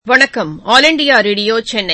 வணக்கம். All India Radio Chennai.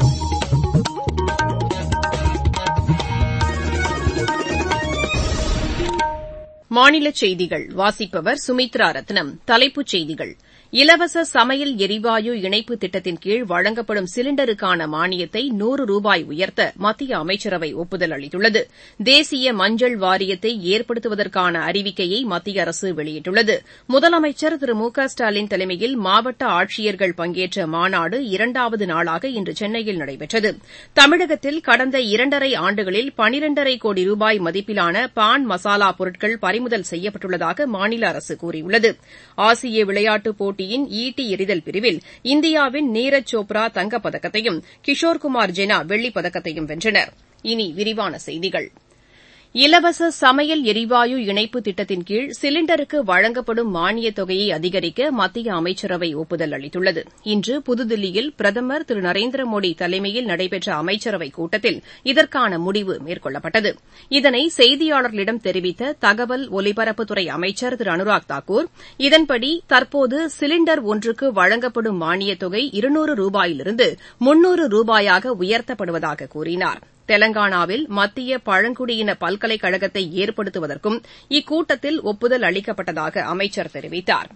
மாநிலச் செய்திகள் வாசிப்பவர் சுமித்ரா ரத்னம். தலைப்புச் செய்திகள்: இலவச சமையல் எரிவாயு இணைப்பு திட்டத்தின் கீழ் வழங்கப்படும் சிலிண்டருக்கான மானியத்தை ரூபாய் 100 உயர்த்த மத்திய அமைச்சரவை ஒப்புதல் அளித்துள்ளது. தேசிய மஞ்சள் வாரியத்தை ஏற்படுத்துவதற்கான அறிவிக்கையை மத்திய அரசு வெளியிட்டுள்ளது. முதலமைச்சர் திரு மு க ஸ்டாலின் தலைமையில் மாவட்ட ஆட்சியர்கள் பங்கேற்ற மாநாடு இரண்டாவது நாளாக இன்று சென்னையில் நடைபெற்றது. தமிழகத்தில் கடந்த 2.5 ஆண்டுகளில் 12.5 கோடி ரூபாய் மதிப்பிலான பான் மசாலா பொருட்கள் பறிமுதல் செய்யப்பட்டுள்ளதாக மாநில அரசு கூறியுள்ளது. ஆசிய விளையாட்டுப் போட்டியின் ஈட்டி எறிதல் பிரிவில் இந்தியாவின் நீரஜ் சோப்ரா தங்கப்பதக்கத்தையும் கிஷோர்குமார் ஜெனா வெள்ளிப்பதக்கத்தையும் வென்றனர். இனி விரிவான செய்திகள். இலவச சமையல் எரிவாயு இணைப்பு திட்டத்தின் கீழ் சிலிண்டருக்கு வழங்கப்படும் மானியத் தொகையை அதிகரிக்க மத்திய அமைச்சரவை ஒப்புதல் அளித்துள்ளது. இன்று புதுதில்லியில் பிரதமர் திரு நரேந்திர மோடி தலைமையில் நடைபெற்ற அமைச்சரவைக் கூட்டத்தில் இதற்கான முடிவு மேற்கொள்ளப்பட்டது. இதனை செய்தியாளர்களிடம் தெரிவித்த தகவல் ஒலிபரப்புத்துறை அமைச்சர் திரு அனுராக் தாக்கூர், இதன்படி தற்போது சிலிண்டர் ஒன்றுக்கு வழங்கப்படும் மானியத் தொகை 200 ரூபாயிலிருந்து 300 ரூபாயாக உயர்த்தப்படுவதாக கூறினார். தெலங்கானாவில் மத்திய பழங்குடியின பல்கலைக்கழகத்தை ஏற்படுத்துவதற்கும் இக்கூட்டத்தில் ஒப்புதல் அளிக்கப்பட்டதாக அமைச்சர் தெரிவித்தார்.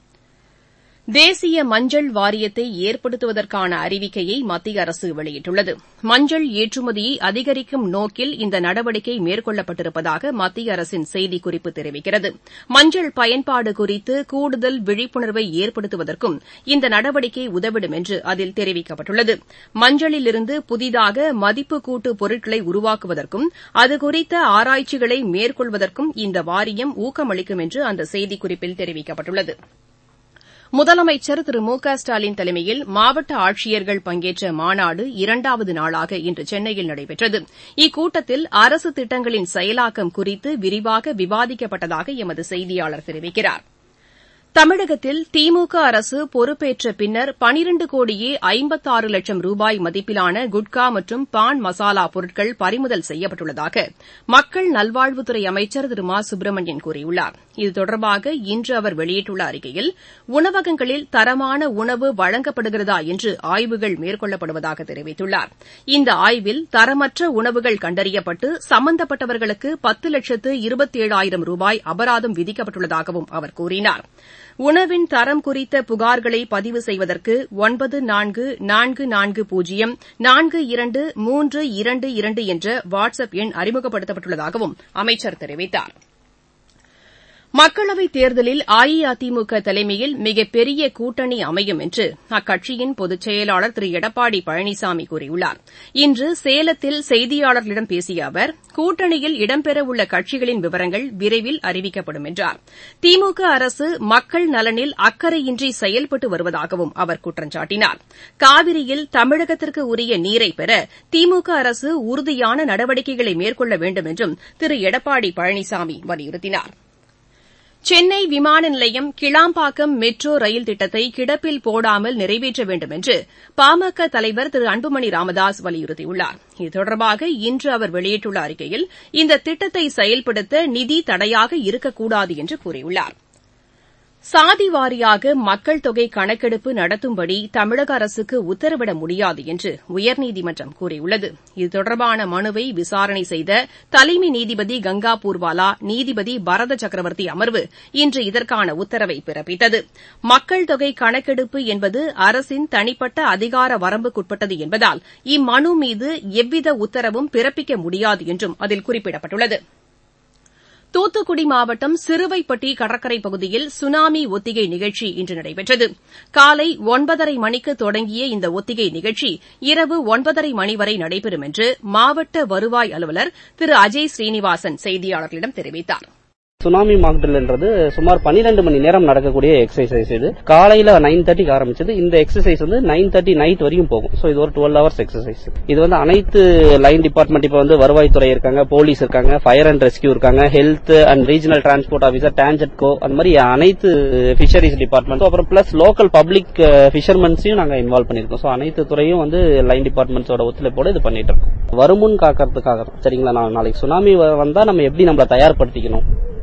தேசிய மஞ்சள் வாரியத்தை ஏற்படுத்துவதற்கான அறிவிக்கையை மத்திய அரசு வெளியிட்டுள்ளது. மஞ்சள் ஏற்றுமதியை அதிகரிக்கும் நோக்கில் இந்த நடவடிக்கை மேற்கொள்ளப்பட்டிருப்பதாக மத்திய அரசின் செய்திக்குறிப்பு தெரிவிக்கிறது. மஞ்சள் பயன்பாடு குறித்து கூடுதல் விழிப்புணர்வை ஏற்படுத்துவதற்கும் இந்த நடவடிக்கை உதவிடும் என்று அதில் தெரிவிக்கப்பட்டுள்ளது. மஞ்சளிலிருந்து புதிதாக மதிப்பு கூட்டு பொருட்களை உருவாக்குவதற்கும் அதுகுறித்த ஆராய்ச்சிகளை மேற்கொள்வதற்கும் இந்த வாரியம் ஊக்கமளிக்கும் என்று அந்த செய்திக்குறிப்பில் தெரிவிக்கப்பட்டுள்ளது. முதலமைச்சர் திரு மு க ஸ்டாலின் தலைமையில் மாவட்ட ஆட்சியர்கள் பங்கேற்ற மாநாடு இரண்டாவது நாளாக இன்று சென்னையில் நடைபெற்றது. இக்கூட்டத்தில் அரசு திட்டங்களின் செயலாக்கம் குறித்து விரிவாக விவாதிக்கப்பட்டதாக எமது செய்தியாளர் தெரிவிக்கிறார். தமிழகத்தில் திமுக அரசு பொறுப்பேற்ற பின்னர் 12 கோடியே 56 லட்சம் ரூபாய் மதிப்பிலான குட்கா மற்றும் பான் மசாலா பொருட்கள் பறிமுதல் செய்யப்பட்டுள்ளதாக மக்கள் நல்வாழ்வுத்துறை அமைச்சர் திரு மா சுப்பிரமணியன் கூறியுள்ளார். இது தொடர்பாக இன்று அவர் வெளியிட்டுள்ள அறிக்கையில், உணவகங்களில் தரமான உணவு வழங்கப்படுகிறதா என்று ஆய்வுகள் மேற்கொள்ளப்படுவதாக தெரிவித்துள்ளார். இந்த ஆய்வில் தரமற்ற உணவுகள் கண்டறியப்பட்டு சம்பந்தப்பட்டவர்களுக்கு 10,27,000 ரூபாய் அபராதம் விதிக்கப்பட்டுள்ளதாகவும் அவர் கூறினார். உணவின் தரம் குறித்த புகார்களை பதிவு செய்வதற்கு 9440423222 என்ற வாட்ஸ் அப் எண் அறிமுகப்படுத்தப்பட்டுள்ளதாகவும் அமைச்சர் தெரிவித்தார். மக்களவைத் தேர்தலில் அஇஅதிமுக தலைமையில் மிகப்பெரிய கூட்டணி அமையும் என்று அக்கட்சியின் பொதுச் செயலாளர் திரு எடப்பாடி பழனிசாமி கூறியுள்ளார். இன்று சேலத்தில் செய்தியாளர்களிடம் பேசிய அவர், கூட்டணியில் இடம்பெறவுள்ள கட்சிகளின் விவரங்கள் விரைவில் அறிவிக்கப்படும் என்றார். திமுக அரசு மக்கள் நலனில் அக்கறையின்றி செயல்பட்டு வருவதாகவும் அவர் குற்றம் சாட்டினார். காவிரியில் தமிழகத்திற்கு உரிய நீரை பெற திமுக அரசு உறுதியான நடவடிக்கைகளை மேற்கொள்ள வேண்டும் என்றும் திரு எடப்பாடி பழனிசாமி வலியுறுத்தினார். சென்னை விமான நிலையம் கிளாம்பாக்கம் மெட்ரோ ரயில் திட்டத்தை கிடப்பில் போடாமல் நிறைவேற்ற வேண்டும் என்று பாமக தலைவர் திரு அன்புமணி ராமதாஸ் வலியுறுத்தியுள்ளார். இது தொடர்பாக இன்று அவர் வெளியிட்டுள்ள அறிக்கையில், இந்த திட்டத்தை செயல்படுத்த நிதி தடையாக இருக்கக்கூடாது என்று கூறியுள்ளார். சாதி வாரியாக மக்கள் தொகை கணக்கெடுப்பு நடத்தும்படி தமிழக அரசுக்கு உத்தரவிட முடியாது என்று உயர்நீதிமன்றம் கூறியுள்ளது. இது தொடர்பான மனுவை விசாரணை செய்த தலைமை நீதிபதி கங்கா பூர்வாலா, நீதிபதி பரத சக்கரவர்த்தி அமர்வு இன்று இதற்கான உத்தரவை பிறப்பித்தது. மக்கள் தொகை கணக்கெடுப்பு என்பது அரசின் தனிப்பட்ட அதிகார வரம்புக்குட்பட்டது என்பதால் இம்மனு மீது எவ்வித உத்தரவும் பிறப்பிக்க முடியாது என்றும் அதில் குறிப்பிடப்பட்டுள்ளது. தூத்துக்குடி மாவட்டம் சிறுவைப்பட்டி கடற்கரைப் பகுதியில் சுனாமி ஒத்திகை நிகழ்ச்சி இன்று நடைபெற்றது. காலை 9:30 மணிக்கு தொடங்கிய இந்த ஒத்திகை நிகழ்ச்சி இரவு 9:30 மணி வரை நடைபெறும் என்று மாவட்ட வருவாய் அலுவலர் திரு அஜய் ஸ்ரீனிவாசன் செய்தியாளர்களிடம் தெரிவித்தார். சுனாமி மாக்ட்ரில்ன்றது சுமார் 12 மணி நேரம் நடக்கக்கூடிய எக்ஸசைஸ். இது காலையில 9:30க்கு ஆரம்பிச்சது. இந்த எக்ஸசைஸ் 9:30 நைட் வரைக்கும் போகும். சோ இது ஒரு 12 ஹவர்ஸ் எக்ஸசைஸ். இது அனைத்து லைன் டிபார்ட்மெண்ட், இப்ப வருவாய்த்துறை இருக்காங்க, போலீஸ் இருக்காங்க, ஃபயர் அண்ட் ரெஸ்கியூ இருக்காங்க, health and regional transport officer, TANGEDCO, அந்த மாதிரி அனைத்து பிஷரிஸ் டிபார்ட்மெண்ட், அப்புறம் பிளஸ் லோக்கல் பப்ளிக் பிஷர்மன்ஸையும் நாங்க இன்வால்வ் பண்ணிருக்கோம். சோ அனைத்து துறையும் லைன் டிபார்ட்மெண்ட்ஸோட ஒத்துழைப்போட இது பண்ணிட்டு இருக்கோம். வருமுன் காக்கிறதுக்காக. சரிங்களா, நாளைக்கு சுனாமி வந்தா நம்ம எப்படி நம்மள தயார்படுத்திக்கணும்,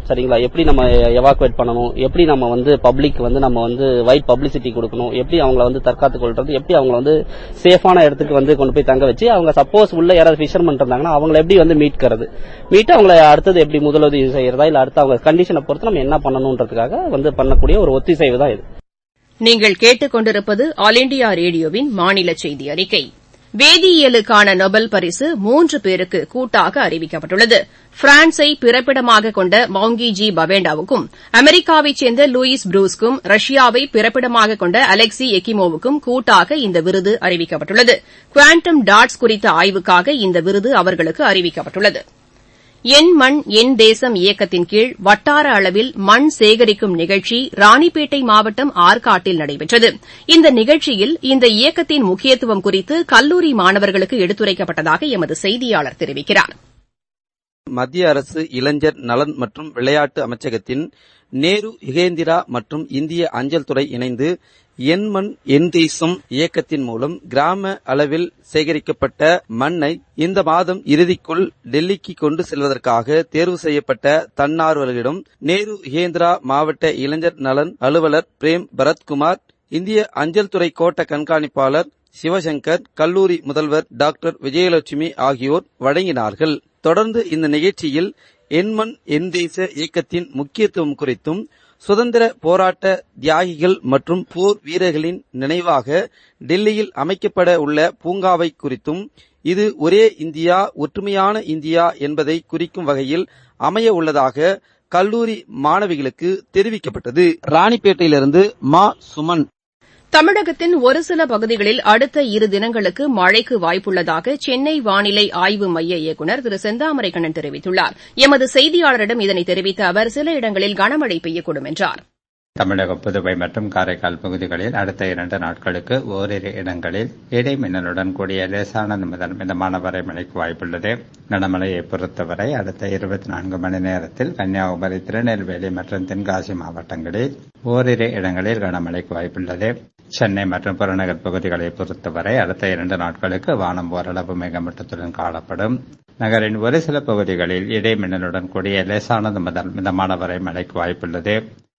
சரிங்களா? எப்படி நம்ம எவாக்குவேட் பண்ணணும், எப்படி நம்ம வந்து பப்ளிக் வந்து நம்ம வந்து வைட் பப்ளிசிட்டி கொடுக்கணும், எப்படி அவங்கள வந்து தற்காத்துக் கொள்றது, எப்படி அவங்கள வந்து சேஃபான இடத்துக்கு வந்து கொண்டு போய் தங்க வச்சு அவங்க சப்போஸ் உள்ள யாராவது ஃபிஷர்மேன் இருந்தாங்கன்னா அவங்கள எப்படி வந்து மீட் அவங்கள அடுத்தது எப்படி முதலுதவி செய்யறதா இல்ல அடுத்த அவங்க கண்டிஷனை பொறுத்து நம்ம என்ன பண்ணணும்ன்றதுக்காக வந்து பண்ணக்கூடிய ஒரு ஒத்திசைவு தான் இது. நீங்கள் கேட்டுக் கொண்டிருப்பது ஆல் இண்டியா ரேடியோவின் மாநில செய்தி அறிக்கை. வேதியியலுக்கான நொபல் பரிசு 3 பேருக்கு கூட்டாக அறிவிக்கப்பட்டுள்ளது. பிரான்ஸை பிறப்பிடமாக கொண்ட மௌங்கி ஜி பவேண்டாவுக்கும், அமெரிக்காவைச் சேர்ந்த லூயிஸ் ப்ரூஸ்க்கும், ரஷ்யாவை பிறப்பிடமாக கொண்ட அலெக்சி எக்கிமோவுக்கும் கூட்டாக இந்த விருது அறிவிக்கப்பட்டுள்ளது. குவாண்டம் டாட்ஸ் குறித்த ஆய்வுக்காக இந்த விருது அவர்களுக்கு அறிவிக்கப்பட்டுள்ளது. என் மண் என் தேசம் இயக்கத்தின் கீழ் வட்டார அளவில் மண் சேகரிக்கும் நிகழ்ச்சி ராணிப்பேட்டை மாவட்டம் ஆற்காட்டில் நடைபெற்றது. இந்த நிகழ்ச்சியில் இந்த இயக்கத்தின் முக்கியத்துவம் குறித்து கல்லூரி மாணவர்களுக்கு எடுத்துரைக்கப்பட்டதாக எமது செய்தியாளர் தெரிவிக்கிறார். மத்திய அரசு இளைஞர் நலன் மற்றும் விளையாட்டு அமைச்சகத்தின் நேரு யுகேந்திரா மற்றும் இந்திய அஞ்சல் துறை இணைந்து என் மண் என் தேசம் இயக்கத்தின் மூலம் கிராம அளவில் சேகரிக்கப்பட்ட மண்ணை இந்த மாதம் இறுதிக்குள் டெல்லிக்கு கொண்டு செல்வதற்காக தேர்வு செய்யப்பட்ட தன்னார்வலர்களிடம் நேரு யுகேந்திரா மாவட்ட இளைஞர் நலன் அலுவலர் பிரேம் பரத்குமார், இந்திய அஞ்சல் துறை கோட்ட கண்காணிப்பாளர் சிவசங்கர், கல்லூரி முதல்வர் டாக்டர் விஜயலட்சுமி ஆகியோர் வழங்கினார்கள். தொடர்ந்து இந்த நிகழ்ச்சியில் என் மண் என் தேச இயக்கத்தின் முக்கியத்துவம் குறித்தும், சுதந்திர போராட்ட தியாகிகள் மற்றும் போர் வீரர்களின் நினைவாக டெல்லியில் அமைக்கப்பட உள்ள பூங்காவை குறித்தும், இது ஒரே இந்தியா ஒற்றுமையான இந்தியா என்பதை குறிக்கும் வகையில் அமைய உள்ளதாக கல்லூரி மாணவிகளுக்கு தெரிவிக்கப்பட்டது. ராணிப்பேட்டையிலிருந்து மா சுமன். தமிழகத்தின் ஒரு சில பகுதிகளில் அடுத்த 2 தினங்களுக்கு மழைக்கு வாய்ப்புள்ளதாக சென்னை வானிலை ஆய்வு மைய இயக்குநர் திரு செந்தாமரைக்கண்ணன் தெரிவித்துள்ளார். எமது செய்தியாளரிடம் இதனை தெரிவித்த அவர் சில இடங்களில் கனமழை பெய்யக்கூடும் என்றார். தமிழகம், புதுவை மற்றும் காரைக்கால் பகுதிகளில் அடுத்த 2 நாட்களுக்கு ஓரிரு இடங்களில் இடி மின்னலுடன் கூடிய லேசானது முதல் மிதமான வரை மழைக்கு வாய்ப்புள்ளது. கனமழையை பொறுத்தவரை அடுத்த 24 மணி நேரத்தில் கன்னியாகுமரி, திருநெல்வேலி மற்றும் தென்காசி மாவட்டங்களில் ஓரிரு இடங்களில் கனமழைக்கு வாய்ப்புள்ளது. சென்னை மற்றும் புறநகர் பகுதிகளை பொறுத்தவரை அடுத்த 2 நாட்களுக்கு வானம் ஓரளவு மேகமூட்டத்துடன் காணப்படும். நகரின் ஒரு சில பகுதிகளில் இடி மின்னலுடன் கூடிய லேசானது முதல் மிதமான வரை மழைக்கு வாய்ப்புள்ளது.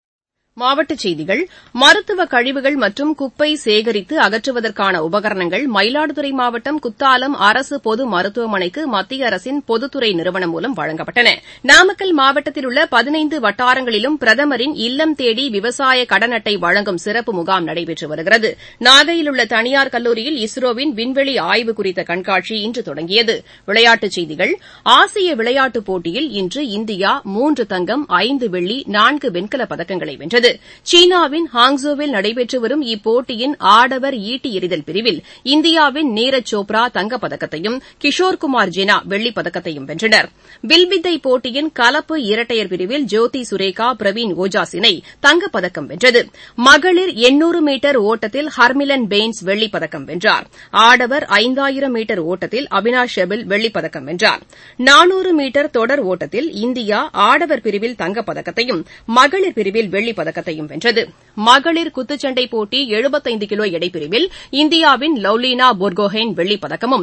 மாவட்டச் செய்திகள். மருத்துவ கழிவுகள் மற்றும் குப்பை சேகரித்து அகற்றுவதற்கான உபகரணங்கள் மயிலாடுதுறை மாவட்டம் குத்தாலம் அரசு பொது மருத்துவமனைக்கு மத்திய அரசின் பொதுத்துறை நிறுவனம் மூலம் வழங்கப்பட்டன. நாமக்கல் மாவட்டத்தில் உள்ள 15 வட்டாரங்களிலும் பிரதமரின் இல்லம் தேடி விவசாய கடன் அட்டை வழங்கும் சிறப்பு முகாம் நடைபெற்று வருகிறது. நாகையில் உள்ள தனியார் கல்லூரியில் இஸ்ரோவின் விண்வெளி ஆய்வு குறித்த கண்காட்சி இன்று தொடங்கியது. விளையாட்டுச் செய்திகள். ஆசிய விளையாட்டுப் போட்டியில் இன்று இந்தியா 3 தங்கம், 5 வெள்ளி, 4 வெண்கலப் பதக்கங்களை வென்றது. சீனாவின் ஹாங்ஸோவில் நடைபெற்று வரும் இப்போட்டியின் ஆடவர் ஈட்டி எறிதல் பிரிவில் இந்தியாவின் நீரஜ் சோப்ரா தங்கப்பதக்கத்தையும், கிஷோர்குமார் ஜெனா வெள்ளிப் பதக்கத்தையும் வென்றனர். வில்வித்தை போட்டியின் கலப்பு இரட்டையர் பிரிவில் ஜோதி சுரேகா, பிரவீன் ஓஜாஸ் இணை தங்கப்பதக்கம் வென்றது. மகளிர் 800 மீட்டர் ஓட்டத்தில் ஹர்மிலன் பெய்ன்ஸ் வெள்ளிப் பதக்கம் வென்றார். ஆடவர் 5000 மீட்டர் ஓட்டத்தில் அவினாஷ் ஷெபில் வெள்ளிப் பதக்கம் வென்றார். 400 மீட்டர் தொடர் ஓட்டத்தில் இந்தியா ஆடவர் பிரிவில் தங்கப்பதக்கத்தையும், மகளிர் பிரிவில் வெள்ளிப் பதக்கத்தையும் வென்றது. மகளிர் குத்துச்சண்டை போட்டி 75 கிலோ எடைப்பிரிவில் இந்தியாவின் லவ்லினா போர்கோஹென் வெள்ளிப் பதக்கமும்,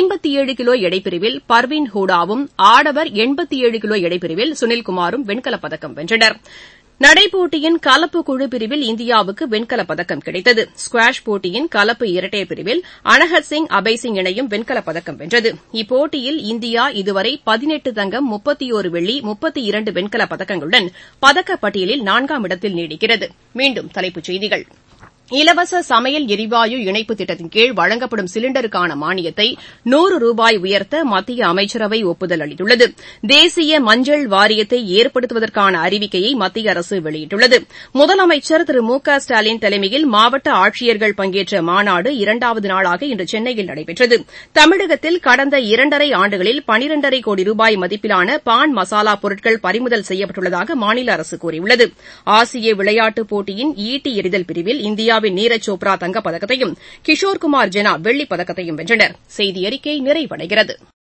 57 கிலோ எடைப்பிரிவில் பர்வீன் ஹூடாவும், ஆடவர் 87 கிலோ எடைப்பிரிவில் சுனில்குமாரும் வெண்கலப் பதக்கம் வென்றனர். நடைபோட்டியின் கலப்பு குழு பிரிவில் இந்தியாவுக்கு வெண்கலப் பதக்கம் கிடைத்தது. ஸ்குவாஷ் போட்டியின் கலப்பு இரட்டையர் பிரிவில் அனஹத் சிங், அபய் சிங் இணையும் வெண்கலப் பதக்கம் வென்றது. இப்போட்டியில் இந்தியா இதுவரை 18 தங்கம், 31 வெள்ளி, 32 வெண்கலப் பதக்கங்களுடன் பதக்கப் பட்டியலில் 4ஆம் இடத்தில் நீடிக்கிறது. மீண்டும் தலைப்புச் செய்திகள். இலவச சமையல் எரிவாயு இணைப்பு திட்டத்தின் கீழ் வழங்கப்படும் சிலிண்டருக்கான மானியத்தை 100 ரூபாய் உயர்த்த மத்திய அமைச்சரவை ஒப்புதல் அளித்துள்ளது. தேசிய மஞ்சள் வாரியத்தை ஏற்படுத்துவதற்கான அறிவிக்கையை மத்திய அரசு வெளியிட்டுள்ளது. முதலமைச்சர் திரு மு க ஸ்டாலின் தலைமையில் மாவட்ட ஆட்சியர்கள் பங்கேற்ற மாநாடு 2வது நாளாக இன்று சென்னையில் நடைபெற்றது. தமிழகத்தில் கடந்த 2.5 ஆண்டுகளில் 12.5 கோடி ரூபாய் மதிப்பிலான பான் மசாலா பொருட்கள் பறிமுதல் செய்யப்பட்டுள்ளதாக மாநில அரசு கூறியுள்ளது. ஆசிய விளையாட்டுப் போட்டியின் ஈட்டி எறிதல் பிரிவில் இந்தியாவின் நீரஜ் சோப்ரா தங்கப்பதக்கத்தையும், கிஷோர்குமார் ஜெனா வெள்ளிப் பதக்கத்தையும் வென்றனர். செய்தி அறிக்கை நிறைவடைகிறது.